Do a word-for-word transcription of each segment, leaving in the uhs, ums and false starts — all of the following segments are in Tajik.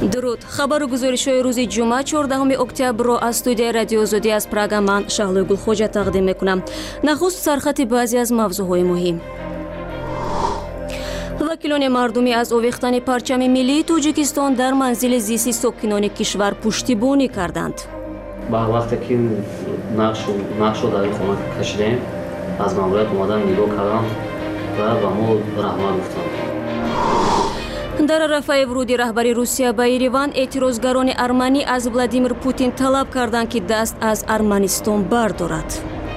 дуруд. Хабару гузоришҳои рӯзи ҷумъа чордаҳуми октябрро аз студияи радиои Озодӣ аз Прага ман Шаҳлои Гулхоҷа тақдим мекунам. Нахуст сархати баъзе аз мавзӯъҳои муҳим. вакилони мардумӣ аз овехтани парчами миллии Тоҷикистон дар манзили зисти сокинони кишвар пуштибонӣ карданд. ба вақте ки нақшро дар ин хона кашидем, аз маъмурият омадам нигоҳ кардам ва ба мо раҳмат гуфтам. дар арафаи вуруди раҳбари Русия ба Ереван эътирозгарони арманӣ аз Владимир Путин талаб карданд ки даст аз Арманистон бардорад.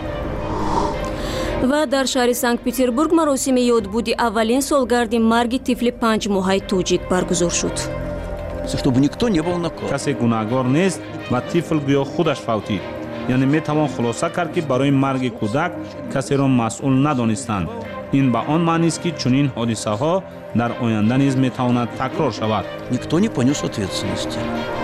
ва дар шаҳри Санкт-Петербург маросими ёдбуди аввалин солгарди марги тифли панҷмоҳаи тоҷик баргузор шуд. Чтобы никто не был наказан. касе гунаҳгор нест ва тифл гӯё худаш фавтид. яъне метавон хулоса кард ки барои марги кӯдак касеро масъул надонистанд. ин ба он маънист ки чунин ҳодисаҳо дар оянда низ метавонад такрор шавад. Никто не понес ответственности.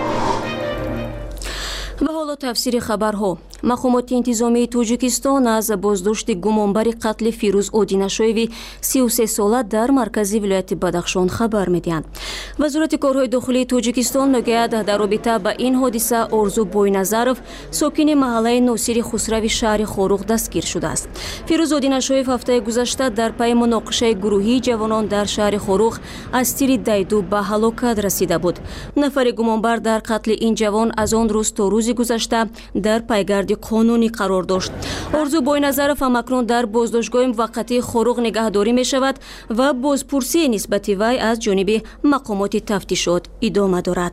ва ҳоло тафсири хабарҳо. мақомоти интизомии Тоҷикистон аз боздошти гумонбари қатли Фирӯз Одинашоеви си و سه сола дар маркази вилояти Бадахшон хабар медиҳанд. вазорати корҳои дохилии Тоҷикистон мегӯяд дар робита ба ин ҳодиса Орзу Бойназаров, сокини маҳаллаи Носири Хусрави шаҳри Хорух дастгир шудааст. Фирӯз Одинашоев ҳафтаи гузашта дар пайи муноқишаи гурӯҳии ҷавонон дар шаҳри Хорух аз тири дайду ба ҳалокат расида буд. нафари гумонбар дар қатли ин ҷавон аз он рӯз то рӯзи гузашта дар пайгарди қонунӣ қарор дошт. Орзу Бойназаров ҳамакнун дар боздоштгоҳи муваққатии Хорух нигаҳдорӣ мешавад ва бозпурсии нисбати вай аз ҷониби мақомоти тафтишот идома дорад.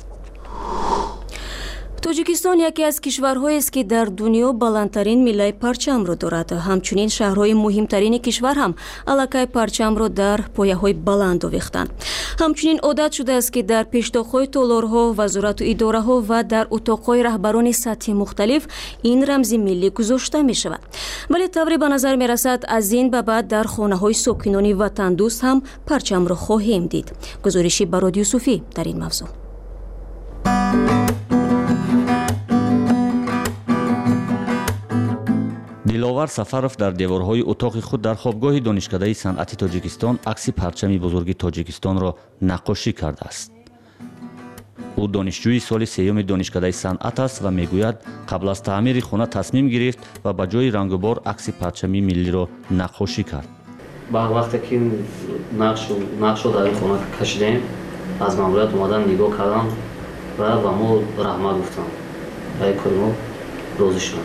Тоҷикистон яке аз кишварҳоест ки дар дунё баландтарин миллаи парчамро дорад. ҳамчунин шаҳрҳои муҳимтарини кишвар ҳам аллакай парчамро дар пояҳои баланд овехтанд. ҳамчунин одат шудааст ки дар пештоқҳои толорҳо, вазорату идораҳо ва дар утоқҳои раҳбарони сатҳи мухталиф ин рамзи миллӣ гузошта мешавад. вале тавре ба назар мерасад аз ин ба баъд дар хонаҳои сокинони ватандӯст ҳам парчамро хоҳем дид. гузориши Барод Юсуфӣ дар ин мавзӯъ. диловар Сафаров дар деворҳои утоқи худ дар хобгоҳи донишкадаи санъати Тоҷикистон акси парчами бузурги Тоҷикистонро наққошӣ кардааст. ӯ донишҷӯи соли сеюми донишкадаи санъат аст ва мегӯяд қабл аз таъмири хона тасмим гирифт ва ба ҷои рангубор акси парчами миллиро наққошӣ кард. ба вақте ки нақшро дар ин хона кашидем, аз маъмурият омадам нигоҳ кардам ва ба мо раҳмат гуфтам. ва кори мо розӣ шудам.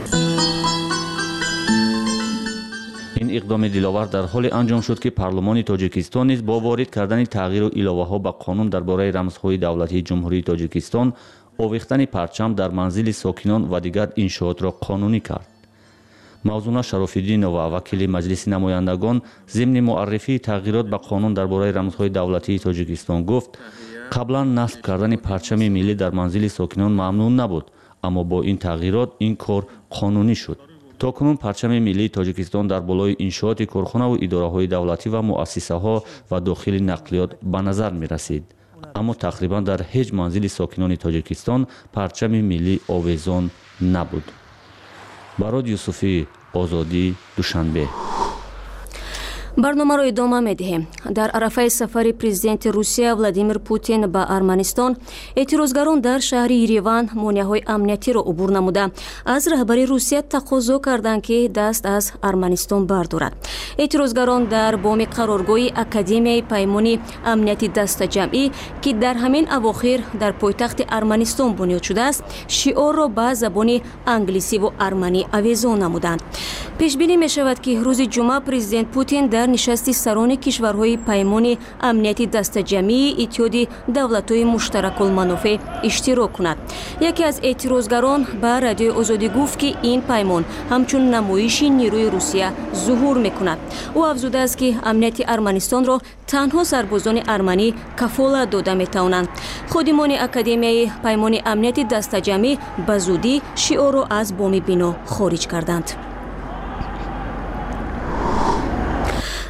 ин иқдоми диловар дар ҳоле анҷом шуд ки парлумони Тоҷикистон низ бо ворид кардани тағйиру иловаҳо ба қонун дар бораи рамзҳои давлатии ҷумҳурии Тоҷикистон овехтани парчам дар манзили сокинон ва дигар иншоотро қонунӣ кард. мавзуна Шарофиддинова, вакили маҷлиси намояндагон, зимни муаррифии тағйирот ба қонун дар бораи рамзҳои давлатии Тоҷикистон гуфт: қаблан насб кардани парчами миллӣ дар манзили сокинон мамнӯъ набуд, аммо бо ин тағйирот ин кор қонунӣ шуд. токунун парчами миллии Тоҷикистон дар болои иншооти корхонаву идораҳои давлатӣ ва муассисаҳо ва дохили нақлиёт ба назар мерасид. аммо тақрибан дар ҳеҷ манзили сокинони Тоҷикистон парчами миллӣ овезон набуд. Барод Юсуфӣ, Озодӣ, Душанбе. барномаро идома медиҳем. дар арафаи сафари президенти Русия Владимир Путин ба Арманистон, эътирозгарон дар шаҳри Ереван монеаҳои амниятиро убур намуда аз раҳбари Русия тақозо карданд ки даст аз Арманистон бардорад. эътирозгарон дар боми қароргоҳи Академияи паймони амнияти дастаҷамъӣ ки дар ҳамин авохир дар пойтахти Арманистон бунёд шудааст, шиорро ба забони англисиву арманӣ авезон намуданд. пешбинӣ мешавад ки рӯзи ҷумъа президент Путин дар нишасти сарони кишварҳои паймони амнияти дастаҷамъии иттиҳоди давлатҳои муштаракулманофеъ иштирок кунад. яке аз эътирозгарон ба радиои Озодӣ гуфт ки ин паймон ҳамчун намоиши нерӯи Русия зуҳур мекунад. ӯ афзудааст ки амнияти Арманистонро танҳо сарбозони арманӣ кафолат дода метавонанд. ходимони Академияи паймони амнияти дастаҷамъӣ ба зудӣ шиорро аз боми бино хориҷ карданд.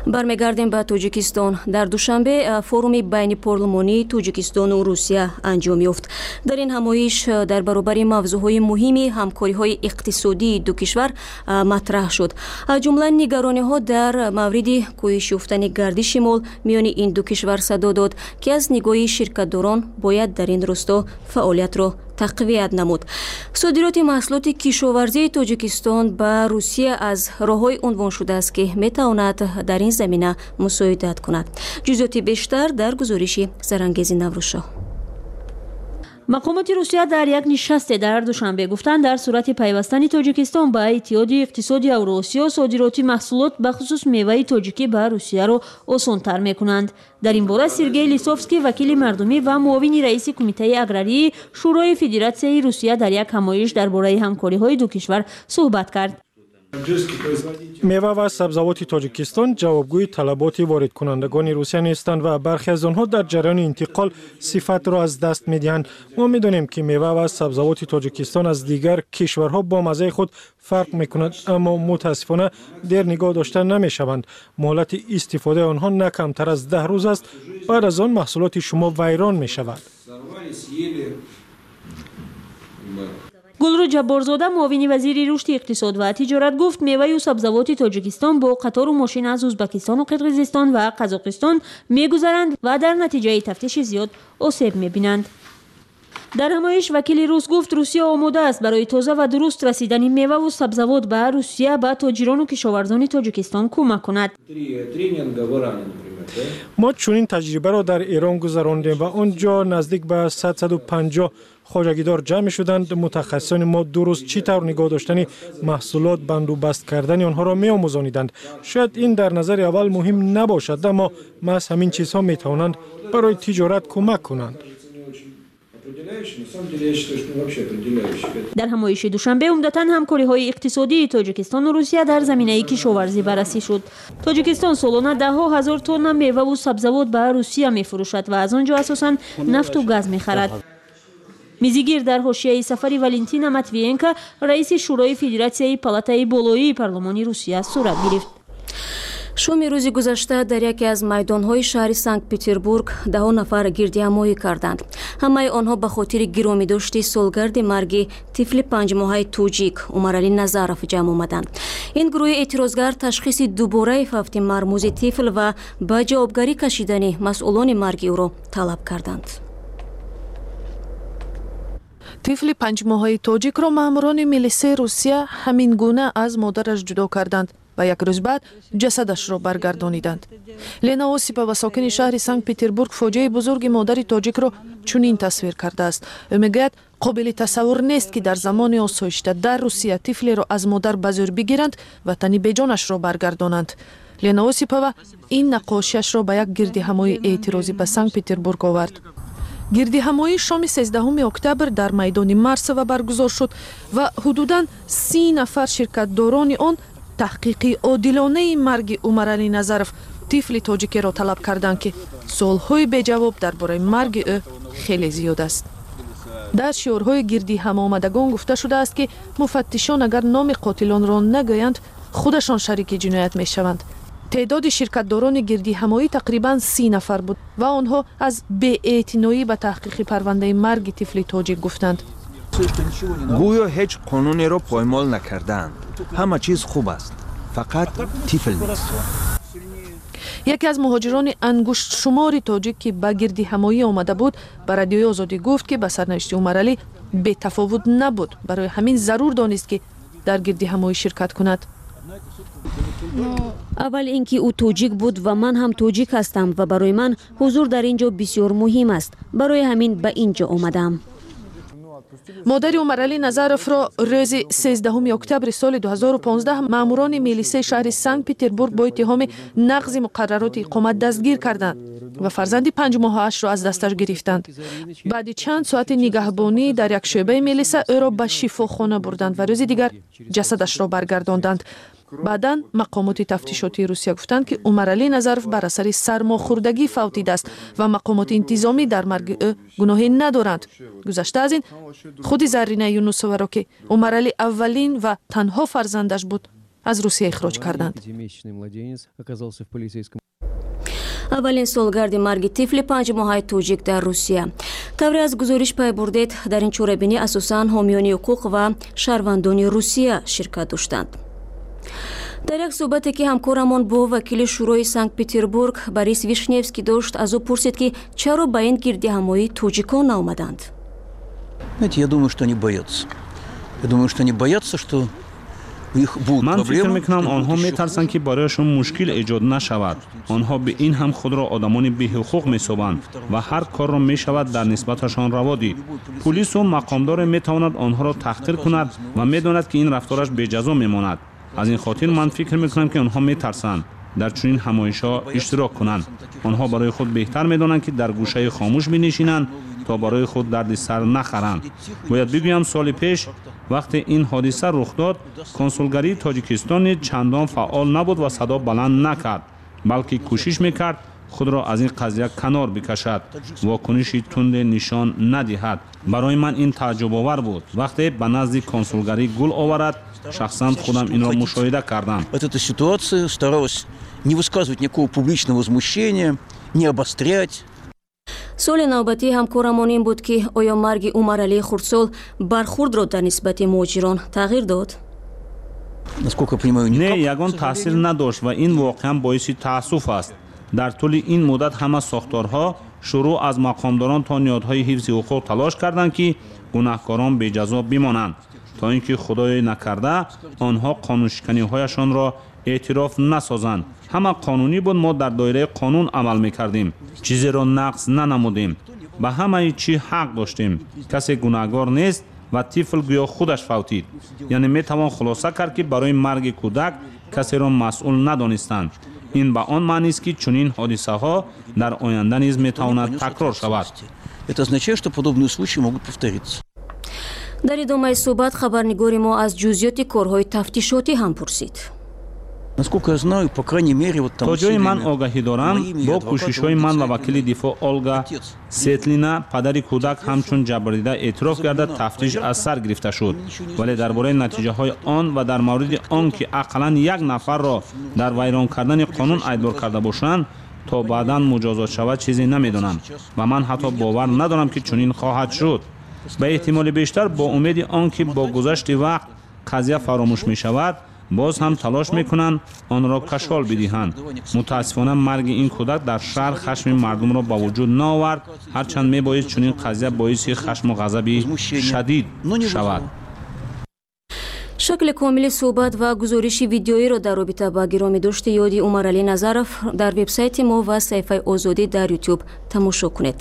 бармегардем ба тоҷикистон. дар душанбе форуми байнипорлумонии тоҷикистону русия анҷом ёфт. дар ин ҳамоиш дар баробари мавзӯъҳои муҳими ҳамкориҳои иқтисодии ду кишвар матраҳ шуд. аз ҷумла нигарониҳо дар мавриди кӯҳиш ёфтани гардиши мол миёни ин ду кишвар садо дод ки аз нигоҳи ширкатдорон бояд дар ин росто фаъолиятро тақвият намуд. содироти маҳсулоти кишоварзии тоҷикистон ба русия аз роҳҳои унвон шудааст ки метавонад дар ин замина мусоидат кунад. ҷузъиёти бештар дар гузориши зарангези Наврӯзшоҳ. мақомоти русия дар як нишасте дар душанбе гуфтанд дар сурати пайвастани тоҷикистон ба иттиҳоди иқтисоди Евроосиё содироти маҳсулот бахусус меваи тоҷикӣ ба русияро осонтар мекунанд. дар ин бора Сергей Лисовский вакили мардумӣ ва муовини раиси кумитаи аграрии шӯрои Федератсияи Русия дар як ҳамоиш дар бораи ҳамкориҳои ду кишвар суҳбат кард. мева ва сабзавоти тоҷикистон ҷавобгӯи талаботи воридкунандагони русия нестанд ва бархе аз онҳо дар ҷараёни интиқол сифатро аз даст медиҳанд. мо медонем ки мева ва сабзавоти тоҷикистон аз дигар кишварҳо бо маззаи худ фарқ мекунад, аммо мутаассифона дер нигоҳ дошта намешаванд. муҳлати истифодаи онҳо на камтар аз даҳ рӯз аст. баъд аз он маҳсулоти шумо вайрон мешавад. гулрӯ ҷабборзода муовини вазири рушди иқтисод ва тиҷорат гуфт меваю сабзавоти тоҷикистон бо қатору мошина аз узбекистону қирғизистон ва қазоқистон мегузаранд ва дар натиҷаи тафтиши зиёд осеб мебинанд. дар ҳамоиш вакили рус гуфт русия омода аст барои тоза ва дуруст расидани меваву сабзавот ба русия ба тоҷирону кишоварзони тоҷикистон кӯмак кунад. мо чунин таҷрибаро дар Эрон гузарондем ва он ҷо наздик ба сад саду панҷоҳ хоҷагидор ҷамъ мешуданд. мутахассисони мо дуруст чӣ тавр нигоҳ доштани маҳсулот, банду баст кардани онҳоро меомӯзониданд. шояд ин дар назари аввал муҳим набошад, аммо маҳз ҳамин чизҳо метавонанд барои тиҷорат кӯмак кунанд. дар ҳамоиши душанбе умдатан ҳамкориҳои иқтисодии тоҷикистону русия дар заминаи кишоварзӣ баррасӣ шуд. тоҷикистон солона даҳҳо ҳазор тонна меваву сабзавот ба русия мефурӯшад ва аз он ҷо асосан нафту газ мехарад. мизигир дар ҳошияи сафари Валентина Матвиенко раиси шӯрои Федератсияи палатаи болоии парлумони Русия сурат гирифт. шоми рӯзи гузашта дар яке аз майдонҳои шаҳри Санкт-Петербург даҳо нафар гирдиҳамоӣ карданд. ҳамаи онҳо ба хотири гиромидошти солгарди марги тифли панҷмоҳаи тоҷик Умаралӣ Назаров ҷамъ омаданд. ин гурӯҳи эътирозгар ташхиси дубораи фавти мармӯзи тифл ва ба ҷавобгарӣ кашидани масъулони марги ӯро талаб карданд. тифли панҷмоҳаи тоҷикро маъмурони милисияи Русия ҳамин гуна аз модараш ҷудо карданд ва як рӯз баъд ҷасадашро баргардониданд. Лена Осипова, сокини шаҳри Санкт-Петербург, фоҷиаи бузурги модари тоҷикро чунин тасвир кардааст. ӯ мегӯяд қобили тасаввур нест ки дар замони осоишта дар Русия тифлеро аз модар ба зӯр бигиранд ва тани беҷонашро баргардонанд. Лена Осипова ин нақошиашро ба як гирдиҳамои эътирозӣ ба Санкт-Петербург овард. гирдиҳамоӣ шоми сездаҳуми октябр дар майдони Марсова баргузор шуд ва ҳудудан си нафар ширкатдорони он таҳқиқи одилонаи марги Умаралӣ Назаров тифли тоҷикеро талаб карданд ки суолҳои беҷавоб дар бораи марги ӯ хеле зиёд аст. дар шиорҳои гирдиҳамоомадагон гуфта шудааст ки муфаттишон агар номи қотилонро нагӯянд худашон шарики ҷиноят мешаванд. теъдоди ширкатдорони гирдиҳамоӣ тақрибан си нафар буд ва онҳо аз беэътиноӣ ба таҳқиқи парвандаи марги тифли тоҷик гуфтанд. гӯё ҳеҷ қонунеро поймол накардаанд. ҳама чиз хуб аст, фақат тифл нест. яке аз муҳоҷирони ангуштшумори тоҷик ки ба гирдиҳамоӣ омада буд ба радиои Озодӣ гуфт ки ба сарнавишти Умаралӣ бетафовут набуд. барои ҳамин зарур донист ки дар гирдиҳамоӣ ширкат кунад. аввал ин ки ӯ тоҷик буд ва ман ҳам тоҷик ҳастам ва барои ман ҳузур дар ин ҷо бисёр муҳим аст. барои ҳамин ба ин ҷо омадам. модари Умаралӣ Назаровро рӯзи сездаҳуми октябри соли ду ҳазору понздаҳ маъмурони милисияи шаҳри Санкт-Петербург бо иттиҳоми нағзи муқаррароти иқомат дастгир карданд ва фарзанди панҷмоҳаашро аз дасташ гирифтанд. баъди чанд соати нигаҳбонӣ дар як шӯъбаи милисия ӯро ба шифохона бурданд ва рӯзи дигар ҷасадашро баргардонданд. баъдан мақомоти тафтишотии Русия гуфтанд ки Умаралӣ Назаров бар асари сармохӯрдагӣ фавтидааст ва мақомоти интизомӣ дар марги ӯ гуноҳе надоранд. гузашта аз ин худи Зарина Юнусоваро ки Умаралӣ аввалин ва танҳо фарзандаш буд аз русия ихроҷ карданд. аввалин солгарди марги тифли панҷмоҳаи тоҷик дар русия. тавре аз гузориш пай бурдед, дар ин чорабинӣ асосан ҳомиёни ҳуқуқ ва шаҳрвандони русия ширкат доштанд. дар як суҳбате ки ҳамкорамон бо вакили шӯрои санкт петербург Борис Вишневский дошт, аз ӯ пурсид ки чаро ба ин гирдиҳамоӣ тоҷикон наомаданд. Знаете, я думаю, что они боятся. Я думаю, что они боятся, что ман фикр мекунам онҳо метарсанд ки барояшон мушкил эҷод нашавад. онҳо ба ин ҳам худро одамони беҳуқуқ месобанд ва ҳар корро мешавад дар нисбаташон раво дид. пулису мақомдоре метавонад онҳоро таҳқир кунад ва медонад ки ин рафтораш беҷазо мемонад. аз ин хотир ман фикр мекунам ки онҳо метарсанд дар чунин ҳамоишҳо иштирок кунанд. онҳо барои худ беҳтар медонанд ки дар гӯшаи хомӯш бинишинанд то барои худ дарди сар нахаранд. бояд бигӯям соли пеш вақте ин ҳодиса рух дод, консулгарии Тоҷикистон чандон фаъол набуд ва садо баланд накард, балки кӯшиш мекард худро аз ин қазия канор бикашад, вокуниши тунде нишон надиҳад. барои ман ин тааҷҷубовар буд. вақте ба назди консулгарӣ гул оварад, шахсан худам инро мушоҳида кардам. Эта ситуация старалась не высказывать никакого публичного возмущения, не обострять. соли навбатии ҳамкорамон ин буд ки оё марги Умаралии Хурдсол бархурдро дар нисбати муҳоҷирон тағйир дод? не, ягон таъсир надошт ва ин воқеан боиси таассуф аст. дар тӯли ин муддат ҳама сохторҳо шурӯъ аз мақомдорон то ниҳодҳои ҳифзи ҳуқуқ талош карданд ки гунаҳкорон беҷазо бимонанд, то ин ки худое накарда онҳо қонуншиканиҳояшонро эътироф насозанд. ҳама қонунӣ буд, мо дар доираи қонун амал мекардем, чизеро нақс нанамудем, ба ҳамаи чӣ ҳақ доштем. касе гунаҳгор нест ва тифл гӯё худаш фавтид. яъне метавон хулоса кард ки барои марги кӯдак касеро масъул надонистанд. ин ба он маънист ки чунин ҳодисаҳо дар оянда низ метавонад такрор шавад. Это означает, что подобные случаи могут повториться. дар идомаи суҳбат хабарнигори мо аз ҷузъиёти корҳои тафтишотӣ ҳам пурсид. Насколько я знаю, по крайней мере, вот там... то ҷои ман огаҳӣ дорам, бо кӯшишҳои ман ва вакили дифоъ Олга Сетлина, падари кӯдак ҳамчун ҷабрдида эътироф карда тафтиш аз сар гирифта шуд. вале дар бораи натиҷаҳои он ва дар мавриди он ки ақаллан як нафарро дар вайрон кардани қонун айбдор карда бошанд, то баъдан муҷозот шавад чизе намедонам ва ман ҳатто бовар надорам ки чунин хоҳад шуд. ба эҳтимоли бештар бо умеди он ки бо гузашти вақт қазия фаромӯш мешавад, боз ҳам талош мекунанд онро кашол бидиҳанд. мутаассифона марги ин кӯдак дар шаҳр хашми мардумро ба вуҷуд наовард, ҳарчанд мебоист чунин қазия боиси хашму ғазаби шадид шавад. шакли комили суҳбат ва гузориши видеоиро дар робита ба гиромидошти ёди Умаралӣ Назаров дар вебсайти мо ва саҳифаи Озодӣ дар YouTube тамошо кунед.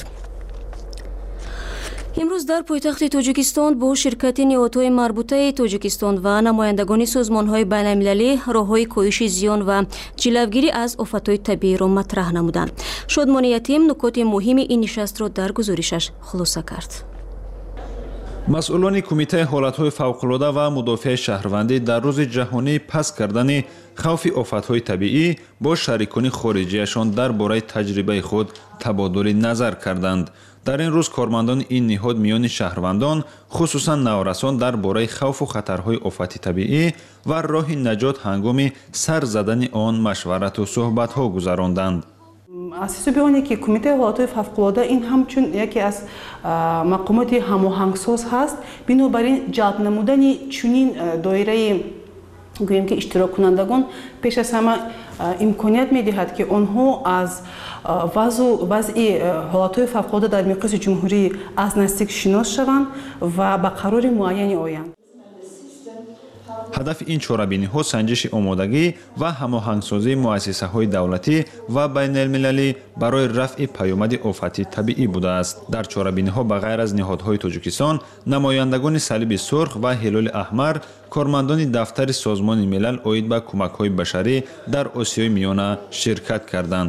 имрӯз дар пойтахти Тоҷикистон бо ширкати ниҳодҳои марбутаи Тоҷикистон ва намояндагони созмонҳои байналмилалӣ роҳҳои коҳиши зиён ва ҷилавгирӣ аз офатҳои табииро матраҳ намуданд. Шодмони Ятим нукоти муҳими ин нишастро дар гузоришаш хулоса кард. масъулони кумитаи ҳолатҳои фавқулода ва мудофиаи шаҳрвандӣ дар рӯзи ҷаҳонии паст кардани хавфи офатҳои табиӣ бо шарикони хориҷияшон дар бораи таҷрибаи худ табодули назар карданд. дар ин рӯз кормандони ин ниҳод миёни шаҳрвандон хусусан наврасон дар бораи хавфу хатарҳои офати табиӣ ва роҳи наҷот ҳангоми сар задани он машварату суҳбатҳо гузаронданд. аз ҳисоби оне ки кумитаи ҳолатҳои фавқулода ин ҳамчун яке аз мақомоти ҳамоҳангсоз ҳаст. бинобар ин ҷалб намудани чунин доираи гӯем ки иштироккунандагон пеш аз ҳама имконият медиҳад ки онҳо аз вазъи ҳолатҳои фавқулода дар миқёси ҷумҳурӣ аз наздик шинос шаванд ва ба қарори муайяне оянд. ҳадафи ин чорабиниҳо санҷиши омодагӣ ва ҳамоҳангсозии муассисаҳои давлатӣ ва байналмилалӣ барои рафъи паёмади офати табиӣ будааст. дар чорабиниҳо ба ғайр аз ниҳодҳои Тоҷикистон, намояндагони Салиби Сурх ва Ҳилоли Аҳмар, кормандони дафтари Созмони Милал оид ба кӯмакҳои башарӣ дар Осиёи Миёна ширкат карданд.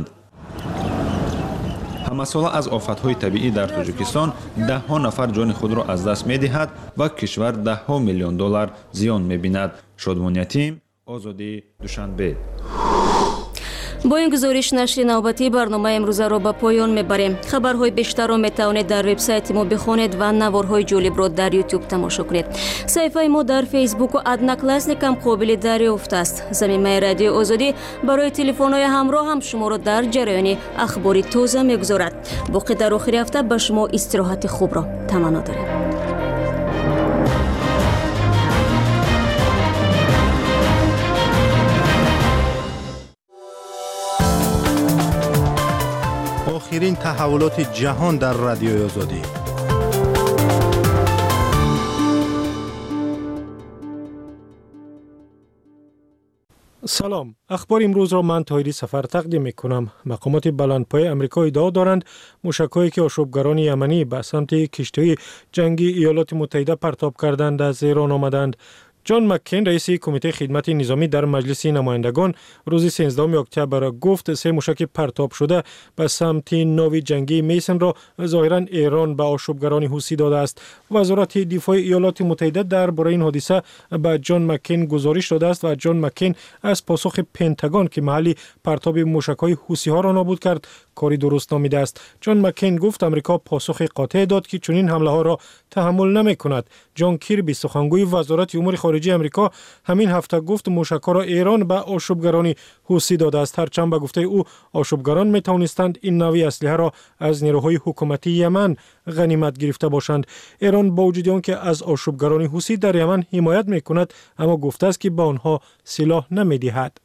ҳамасола аз офатҳои табиӣ дар Тоҷикистон даҳҳо нафар ҷони худро аз даст медиҳад ва кишвар даҳҳо миллион доллар зиён мебинад. Шодмон Ятим, Озодӣ, Душанбе. با این گزارش نشر نوبتی برنامه امروزه را به پایان میبریم. خبرهای بیشتر را میتوانید در وبسایت ما بخوانید و نوارهای جالب را در یوتیوب تماشا کنید. صفحه ما در فیسبوک و ادناکلاسنیک هم قابل دریافت است. زمینه رادیو آزادی برای تلفن‌های همراه هم شما را در جریان اخبار تازه میگذارد. باقی در آخر هفته به شما استراحت خوب را تمنا داریم. آخرین تحولات جهان در رادیو آزادی. سلام، اخبار امروز را من طاهری سفر تقدیم می کنم. مقامات بلندپایه آمریکا ادعا دارند موشک‌هایی که آشوبگران یمنی به سمت کشتی جنگی ایالات متحده پرتاب کردند از ایران آمدند. جان مکین رئیس کمیته خدمت نظامی در مجلس نمایندگان روز سیزدهم اکتبر گفت سه موشک پرتاب شده به سمت ناو جنگی میسن را ظاهرا ایران به آشوبگران حوثی داده است. وزارت دفاع ایالات متحده درباره این حادثه به جان مکین گزارش داده است و جان مکین از پاسخ پنتاگون که محل پرتاب موشک‌های حوثی ها را نابود کرد کاری درست نامیده است. جان مکین گفت امریکا پاسخ قاطع داد که چنین حمله ها را تحمل نمی کند. جان کیربی سخنگوی وزارت امور خارجه امریکا همین هفته گفت موشک‌ها را ایران به آشوبگران حوثی داده است. هرچند به گفته او آشوبگران می توانستند این نوع اسلحه را از نیروهای حکومتی یمن غنیمت گرفته باشند. ایران با وجود آنکه از آشوبگران حوثی در یمن حمایت می کند اما گفته است که به آنها سلاح نمی دهد.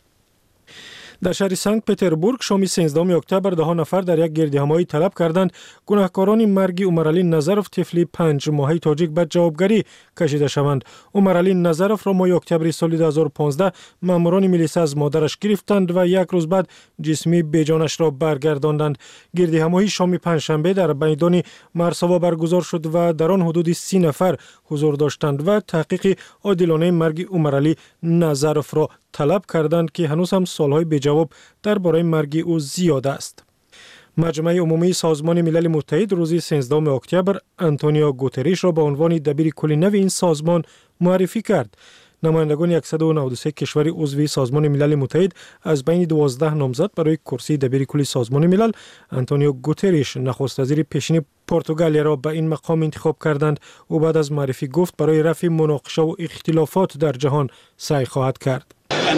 در شهر سنت پتربورگ شام سیزدهم اکتبر ده نفر در یک گردهمایی طلب کردند گناهکاران مرگ عمرعلی نظرف طفل پنج ماهه تاجیک به جوابگری کشیده شوند. عمرعلی نظرف را ماه اکتبر سال دو هزار و پانزده ماموران ملیسا از مادرش گرفتند و یک روز بعد جسمی بیجانش را برگرداندند. گردهمایی شام پنجشنبه در میدان مرساوا برگزار شد و در آن حدود سی نفر حضور داشتند و تحقیق عادلانه مرگ عمرعلی نظرف را طلب کردند که هنوز هم سالهای به جواب درباره مرگ او زیاد است. مجمع عمومی سازمان ملل متحد روز سیزدهم اکتبر آنتونیو گوتریش را به عنوان دبیر کلی نو این سازمان معرفی کرد. نمایندگان صد و نود و سه کشور عضو سازمان ملل متحد از بین دوازده نامزد برای کرسی دبیر کلی سازمان ملل آنتونیو گوتریش نخست وزیر پیشین پرتغال را به این مقام انتخاب کردند. او بعد از معرفی گفت برای رفع مناقشه و اختلافات در جهان سعی خواهد کرد.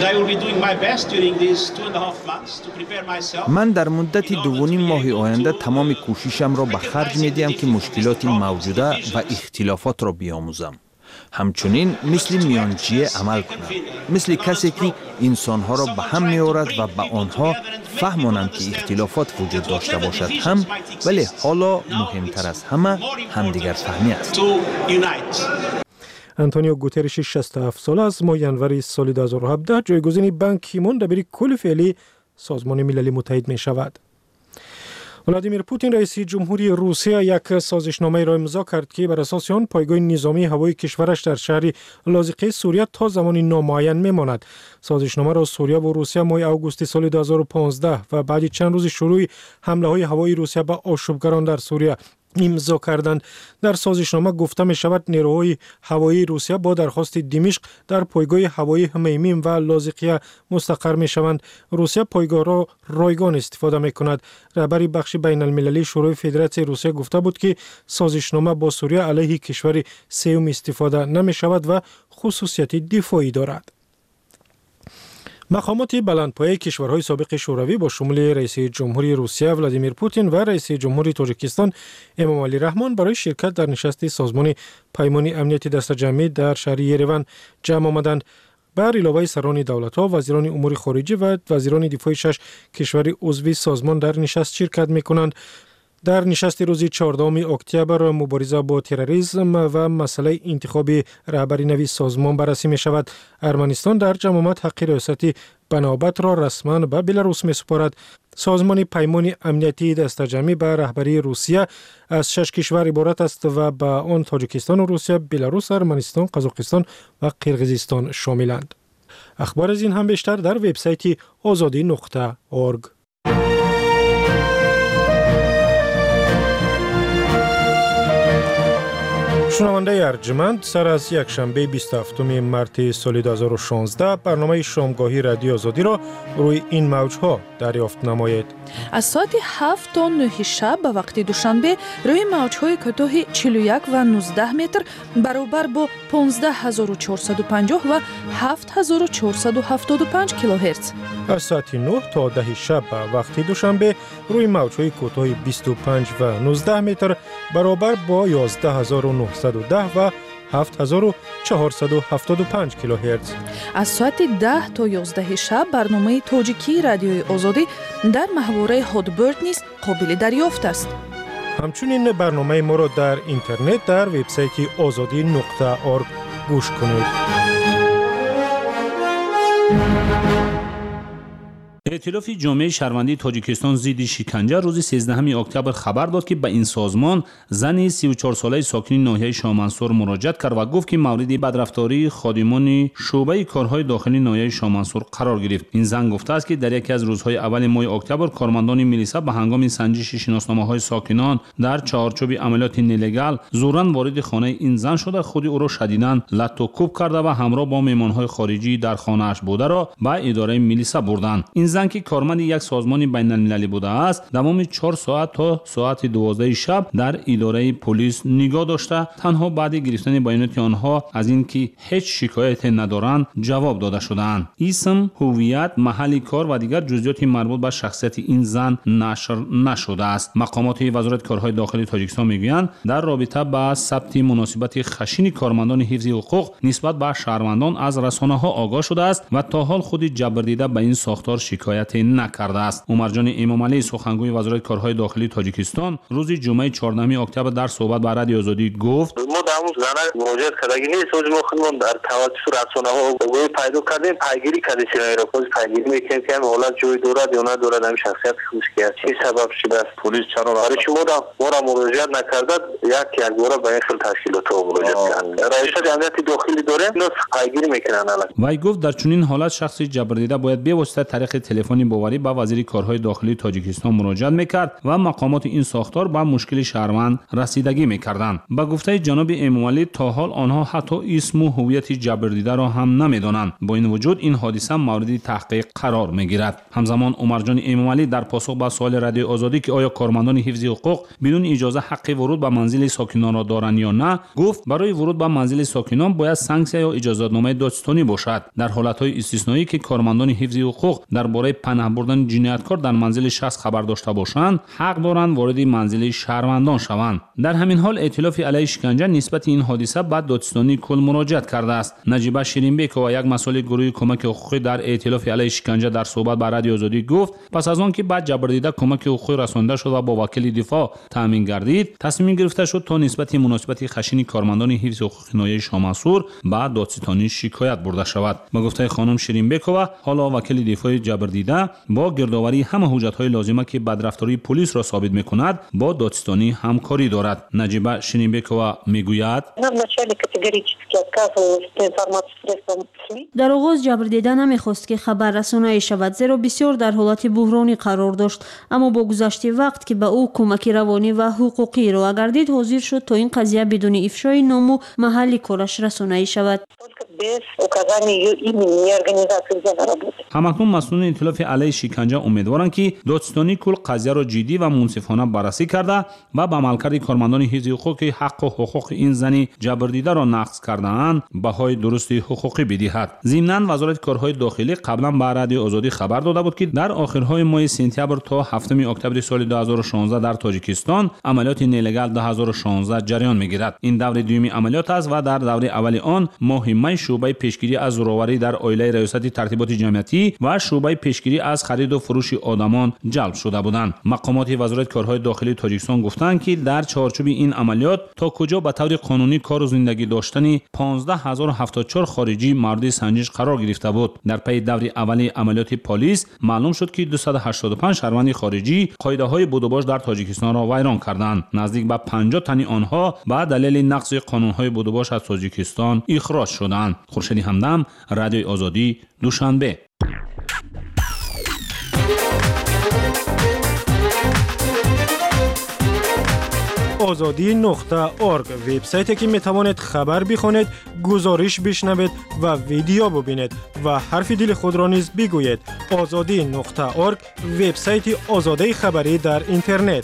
من در مدت دو و نیم ماه آینده تمام کوششم را به خرج می‌دهم که مشکلات موجوده و اختلافات را بیاموزم. همچنین مثل میانجیه عمل کنم، مثل کسی که انسانها را به هم می‌آورد و به آنها فهمانم که اختلافات وجود داشته باشد هم، ولی حالا مهمتر از همه همدیگر فهمی است. آنتونیو گوتریش شصت و هفت ساله از ماه ژانویه سال دو هزار و هفده جایگزین بان کی مون دبیر کل فعلی سازمان ملل متحد می شود. ولادیمیر پوتین رئیس جمهوری روسیه یک سازشنامه را امضا کرد که بر اساس آن پایگاه نظامی هوایی کشورش در شهر لاذقیه سوریه تا زمانی نامعین میماند. سازشنامه را سوریه و روسیه ماه آگوست سال دو هزار و پانزده و بعد چند روز شروع حمله های هوایی روسیه به آشوبگران در سوریه امضا کردند. در سازشنامه گفته می شود نیروهای هوایی روسیه با درخواست دمشق در پایگاه هوایی حمیمیم و لاذقیه مستقر می شوند. روسیه پایگاه را رایگان استفاده می کند. رهبر بخش بین المللی شورای فدراسیون روسیه گفته بود که سازشنامه با سوریه علیه کشور سوم استفاده نمی شود و خصوصیت دفاعی دارد. مقامات بلندپایه کشورهای سابق شوروی با شمول رئیس جمهوری روسیه ولادیمیر پوتین و رئیس جمهوری تاجیکستان امامعلی رحمان برای شرکت در نشست سازمان پیمان امنیت دسته‌جمعی در شهر یریون جمع آمدند. بر علاوه سران دولت‌ها، وزیران امور خارجه و وزیران دفاع شش کشور عضو سازمان در نشست شرکت می‌کنند. در نشست روز چهاردهم اکتبر مبارزه با تروریسم و مسئله انتخاب رهبری نوی سازمان بررسی می شود. ارمنستان در جمع آمد حق ریاستی بنابت را رسما به بلاروس می سپارد. سازمان پیمان امنیتی دسته‌جمعی به رهبری روسیه از شش کشور عبارت است و به آن تاجیکستان و روسیه، بلاروس، ارمنستان، قزاقستان و قرقیزستان شاملند. اخبار از این هم بیشتر در وبسایت آزادی نقطه اورگ. شنونده ارجمند، سر از یک شنبه بیست و هفتم مارس سال دو هزار و شانزده برنامه شامگاهی رادیو آزادی را روی این موجها دریافت نمایید. از ساعت هفت تا نه شب به وقت دوشنبه روی موجهای کوتاه چهل و یک و نوزده متر برابر با پانزده هزار و چهارصد و پنجاه و هفت هزار و چهارصد و هفتاد و پنج کیلوهرتز. از ساعت نه تا ده شب به وقت دوشنبه روی موجهای کوتاه بیست و پنج و نوزده متر برابر با یازده هزار و نهصد و ده و هفت هزار و چهارصد و هفتاد و پنج کیلوهرتز. از ساعت ده تا یازده شب برنامه تاجیکی رادیوی آزادی در محوره هادبرد نیز قابل دریافت است. همچنین برنامه ما را در اینترنت در وبسایت آزادی نقطه org گوش کنید. ائتلاف جامعه شهروندی تاجیکستان ضد شکنجه روز سیزدهم اکتبر خبر داد که به این سازمان زنی سی و چهار ساله ساکن ناحیه شاه منصور مراجعه کرد و گفت که مورد بدرفتاری خادمان شعبه کارهای داخلی ناحیه شاه منصور قرار گرفت. این زن گفته است که در یکی از روزهای اول ماه اکتبر کارمندان میلیسا به هنگام سنجش شناسنامه‌های ساکنان در چارچوب عملیات نلگال زوراً وارد خانه این زن شده خود او را شدیداً لط و کوب کرده و همراه با مهمان‌های خارجی در خانه‌اش بوده را به اداره میلیسا بردند. این زن که کارمند یک سازمان بین المللی بوده است دوام چهار ساعت تا ساعت دوازده شب در اداره پلیس نگاه داشته تنها بعد گرفتن بیانات آنها از اینکه هیچ شکایت ندارند جواب داده شدند. اسم، هویت، محل کار و دیگر جزئیات مربوط به شخصیت این زن نشر نشده است. مقامات وزارت کارهای داخلی تاجیکستان میگویند در رابطه با ثبت مناسبت خشن کارمندان حفظ حقوق نسبت به شهروندان از رسانه‌ها آگاه شده است و تا حال خود جبردیده به این ساختار شکایت نکرده است. عمر جان امام علی سخنگوی وزارت کارهای داخلی تاجیکستان روز جمعه چهاردهم اکتبر در صحبت با رادیو آزادی گفت: ما در اون زنه مراجعه کردگی نیست و ما خودمون در توسط رسانه‌ها گوی پیدا کردیم پیگیری کردیم را خود پیگیری میکنیم که حالت جوی دارد یا ندارد همین شخصیت خودش که چه سبب شده است پلیس چرا برای شما را ما را مراجعه نکرده یک یک بار به این خیل تشکیلات ها مراجعه کرد رئیس جمعیت داخلی داریم نو پیگیری میکنن. وی گفت در چنین حالت شخصی جبردیده باید به واسطه طریق تلفنی باوری با وزیر کارهای داخلی تاجیکستان مراجعه میکرد و مقامات این ساختار با مشکل شهروند رسیدگی میکردند. با گفته جناب امامعلی تا حال آنها حتی اسم و هویت جبردیده را هم نمیدانند. با این وجود این حادثه مورد تحقیق قرار میگیرد. همزمان عمر جان امامعلی در پاسخ به سوال رادیو آزادی که آیا کارمندان حفظ حقوق بدون اجازه حق ورود به منزل ساکنان را دارند یا نه گفت برای ورود به منزل ساکنان باید سانکسیا یا اجازه‌نامه دادستانی باشد. در حالت‌های استثنایی که کارمندان حفظ حقوق درباره پناه بردن جنایتکار در منزل شخص خبر داشته باشند حق دارند وارد منزل شهروندان شوند. در همین حال ائتلاف علیه شکنجه نسبت این حادثه به دادستانی کل مراجعت کرده است. نجیبه شیرینبک و یک مسئول گروه کمک حقوقی در ائتلاف علیه شکنجه در صحبت با رادیو آزادی گفت پس از آن که بعد جبردیده کمک حقوقی رسانده شد و با وکیل دفاع تامین گردید تصمیم گرفته شد تا نسبت مناسبت خشن کارمندان حفظ حقوق ناحیه شاه منصور به دادستانی شکایت برده شود. با گفته خانم شیرینبکова حالا وکیل دفاع جبردیده با گردآوری همه حجت‌های لازمه که بدرفتاری پلیس را ثابت می‌کند با دادستانی همکاری دارد. نجیبه شیرینبکova میگوید در آغاز جبردیده نمیخواست که خبر رسانایی شود زیرا بسیار در حالت بحرانی قرار داشت، اما با گذشت وقت که به او کمک روانی و حقوقی را گردید حاضر شد تا این قضیه بدون افشای نام و محل کارش رسانایی شود. همکنون مسئولان ائتلاف علیه شکنجه امیدوارند که دادستانی کل قضیه را جدی و منصفانه بررسی کرده و به عملکرد کارمندان حفظ حقوق حق و حقوق این زنی جبردیده را نقض کرده‌اند بهای درست حقوقی بدهد. ضمناً وزارت کارهای داخلی قبلا به رادیو آزادی خبر داده بود که در آخرهای ماه سپتامبر تا هفتم اکتبر سال دو هزار و شانزده در تاجیکستان عملیات نلگال دو هزار و شانزده جریان میگیرد. این دور دومی عملیات است و در دوره اول آن ماه می شعبه پیشگیری از زورآوری در عائله ریاست ترتیبات جمعیتی و شعبه پیشگیری از خرید و فروش آدمان جلب شده بودند. مقامات وزارت کارهای داخلی تاجیکستان گفتند که در چارچوب این عملیات تا کجا به طور قانونی کار و زندگی داشتن پانزده هزار و هفتاد و چهار خارجی مورد سنجش قرار گرفته بود. در پی دوره اولی عملیات پلیس معلوم شد که دویست و هشتاد و پنج شهروند خارجی قاعده‌های بودوباش در تاجیکستان را ویران کردند. نزدیک به پنجاه تن آنها به دلیل نقض قانون‌های بودوباش از تاجیکستان اخراج شدند. خورشید همدم، رادیو آزادی، دوشنبه. آزادی نقطه اورگ وبسایتی که می توانید خبر بخوانید، گزارش بشنوید و ویدیو ببینید و حرف دل خود را نیز بگویید. آزادی نقطه اورگ وبسایت آزادی خبری در اینترنت.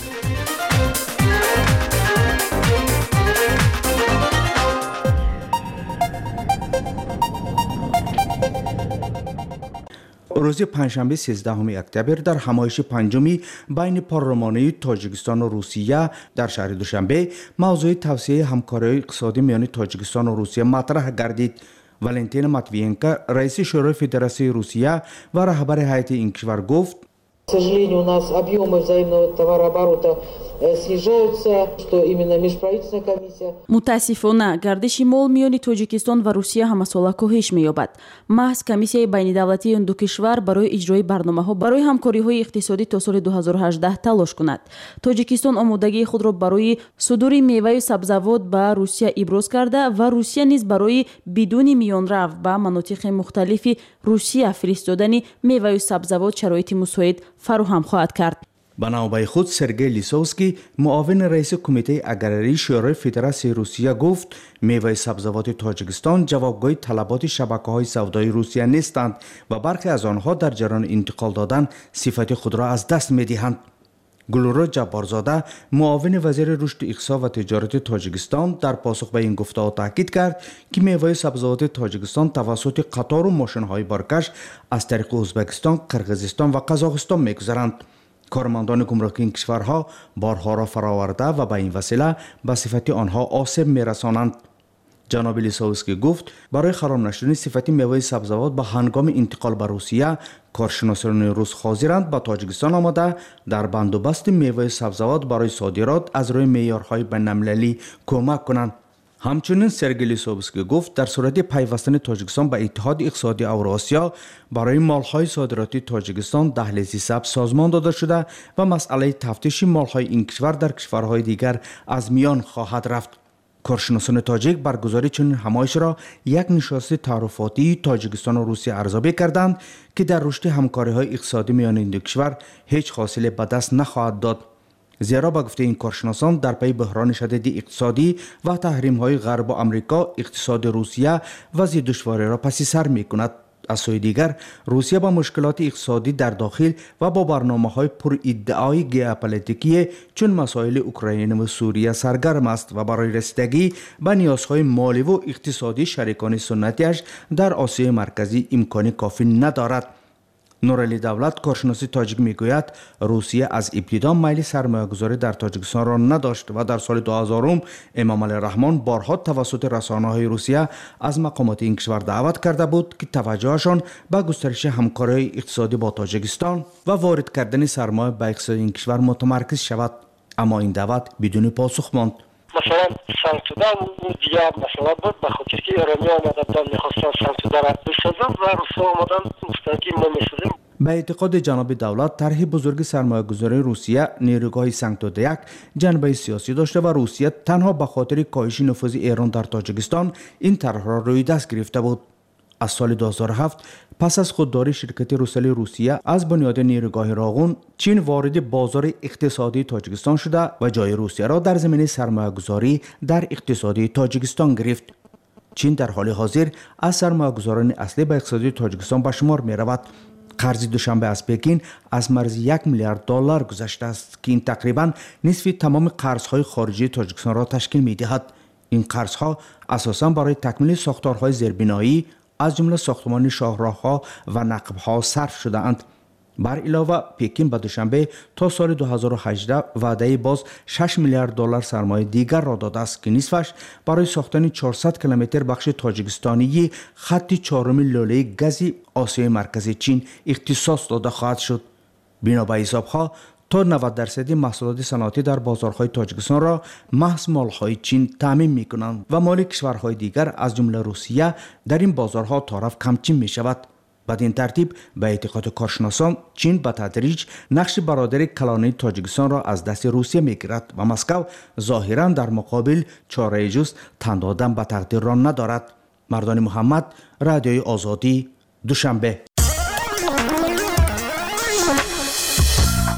روز پنجشنبه سیزدهم اکتبر در همایش پنجمی بین پارلمانی تاجیکستان و روسیه در شهر دوشنبه موضوع توسعه همکاری اقتصادی میان تاجیکستان و روسیه مطرح گردید. والنتینا ماتویینکا رئیس شورای فدراسیون روسیه و رهبر هیئت این کشور گفت: К сожалению, у нас объемы взаимного товарооборота снижаются, что именно межправительственная комиссия. متاسفانه گردش مال میان تاجیکستان و روسیه همساله کاهش می‌یابد. محض کمیسیای بین‌الدولتی این دو کشور برای اجرای برنامه‌ها برای همکاری‌های اقتصادی تا سال دو هزار و هجده تلاش کند. تاجیکستان آمادگی خود را برای صدور میوه و سبزیجات به روسیه ابراز کرده و روسیه نیز برای بدون میانرو به مناطق مختلف روسیه فرستادن میوه و سبزیجات شرایط مساعد فراهم خواهد کرد. به نوبه خود سرگئی لیسوفسکی معاون رئیس کمیته اگرری شورای فدراسیون روسیه گفت میوه سبزیجات تاجیکستان جوابگوی طلبات شبکه‌های سودای روسیه نیستند و برخی از آنها در جریان انتقال دادن صفت خود را از دست می‌دهند. گلورو جبارزاده معاون وزیر رشد اقتصاد و تجارت تاجیکستان در پاسخ به این گفته‌ها تاکید کرد که میوه سبزیجات تاجیکستان توسط قطار و ماشین‌های بارکش از طریق ازبکستان، قرقیزستان و قزاقستان می‌گذرند. کارمندان گمرکی این کشورها بارها را فراورده و به این وسیله به صفت آنها آسیب می‌رسانند. جناب لیسوفسکی گفت برای خراب نشدن صفت میوه سبزیجات به هنگام انتقال به روسیه، کارشناسان روس حاضرند به تاجیکستان آمده در بندوبست میوه سبزیجات برای صادرات از روی معیارهای بین‌المللی کمک کنند. همچنین سرگئی لیسوفسکی گفت در صورت پیوستن تاجیکستان به اتحاد اقتصادی اوراسیا برای مالهای صادراتی تاجیکستان دهلیزی سبز سازمان داده شده و مسئله تفتیش مالهای این کشور در کشورهای دیگر از میان خواهد رفت. کارشناسان تاجیک برگزاری چنین همایش را یک نشست تعارفاتی تاجیکستان و روسیه ارزیابی کردند که در رشد همکاری‌های اقتصادی میان این دو کشور هیچ حاصلی به دست نخواهد داد. زیرا با گفته این کارشناسان در پی بحران شدید اقتصادی و تحریم‌های غرب و آمریکا اقتصاد روسیه وضع دشواری را پس سر می‌کند. از سوی دیگر روسیه با مشکلات اقتصادی در داخل و با برنامه‌های پر ادعای ژئوپلیتیکی چون مسائل اوکراین و سوریه سرگرم است و برای رسیدگی به نیازهای مالی و اقتصادی شریکان سنتیش در آسیای مرکزی امکان کافی ندارد. نورعلی دولت کارشناس تاجیک میگوید روسیه از ابتدا میل سرمایه‌گذاری در تاجیکستان را نداشت و در سال دو هزار امام علی رحمان بارها توسط رسانه‌های روسیه از مقامات این کشور دعوت کرده بود که توجهشان به گسترش همکاری اقتصادی با تاجیکستان و وارد کردن سرمایه به اقتصاد این کشور متمرکز شود، اما این دعوت بدون پاسخ ماند. مثلا سانسودا و دیگه مثلا بود به خاطر که ایرانی آمدن میخواستن سانسودا را بسازن و روسا آمدن مستقیم ما میسازیم. به اعتقاد جناب دولت طرح بزرگ سرمایه‌گذاری روسیه نیروگاه سنگتودیک جنبه سیاسی داشته و روسیه تنها به خاطر کاهش نفوذ ایران در تاجیکستان این طرح را روی دست گرفته بود. از سال دو هزار و هفت پس از خودداری شرکت روسلی روسیه از بنیاد نیروگاه راغون، چین وارد بازار اقتصادی تاجیکستان شده و جای روسیه را در زمینه سرمایه‌گذاری در اقتصادی تاجیکستان گرفت. چین در حال حاضر از سرمایه‌گذاران اصلی به اقتصادی تاجیکستان به شمار می رود. قرض دوشنبه از پکین از مرز یک میلیارد دلار گذشته است که این تقریباً نصف تمام قرض‌های خارجی تاجیکستان را تشکیل می‌دهد. این قرض‌ها اساساً برای تکمیل ساختارهای زیربنایی از جمله ساختمان شاهراه‌ها و نقب‌ها صرف شده‌اند. بر علاوه پکین به دوشنبه تا سال دو هزار و هجده وعده باز شش میلیارد دلار سرمایه دیگر را داده است که نصفش برای ساختن چهارصد کیلومتر بخش تاجیکستانی خط چهارم لوله گاز آسیای مرکزی چین اختصاص داده خواهد شد. بنا به حساب‌ها تا نود درصد محصولات صنعتی در بازارهای تاجیکستان را محض مالهای چین تامین می‌کنند و مال کشورهای دیگر از جمله روسیه در این بازارها طرف کمچین می‌شود. بدین ترتیب به اعتقاد کارشناسان چین به تدریج نقش برادر کلانی تاجیکستان را از دست روسیه میگیرد و مسکو ظاهرا در مقابل چاره جز تن دادن به تقدیر را ندارد. مردان محمد، رادیوی آزادی، دوشنبه.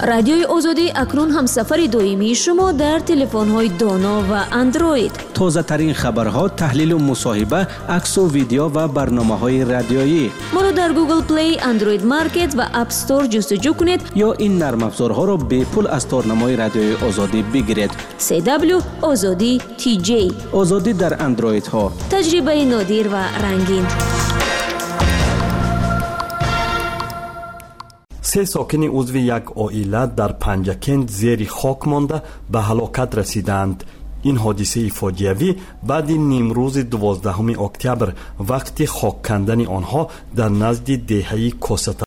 رادیوی آزادی اکنون همسفر دائمی شما در تلفن‌های دانا و اندروید. تازه ترین خبرها، تحلیل و مصاحبه، عکس و ویدیو و برنامه‌های رادیویی. ما را در گوگل پلی، اندروید مارکت و اپ استور جستجو کنید یا این نرم افزارها را به پول از تارنمای رادیوی آزادی بگیرید. سی دبلیو آزادی تی جی. آزادی در اندروید ها. تجربه نادر و رنگین. سه ساکن عضو یک عائله در پنجکند زیر خاک مانده به هلاکت رسیدند. این حادثه فاجعه‌ای بعد نیمروز دوازدهم اکتبر وقتی خاک کندن آنها در نزد دهه کوستا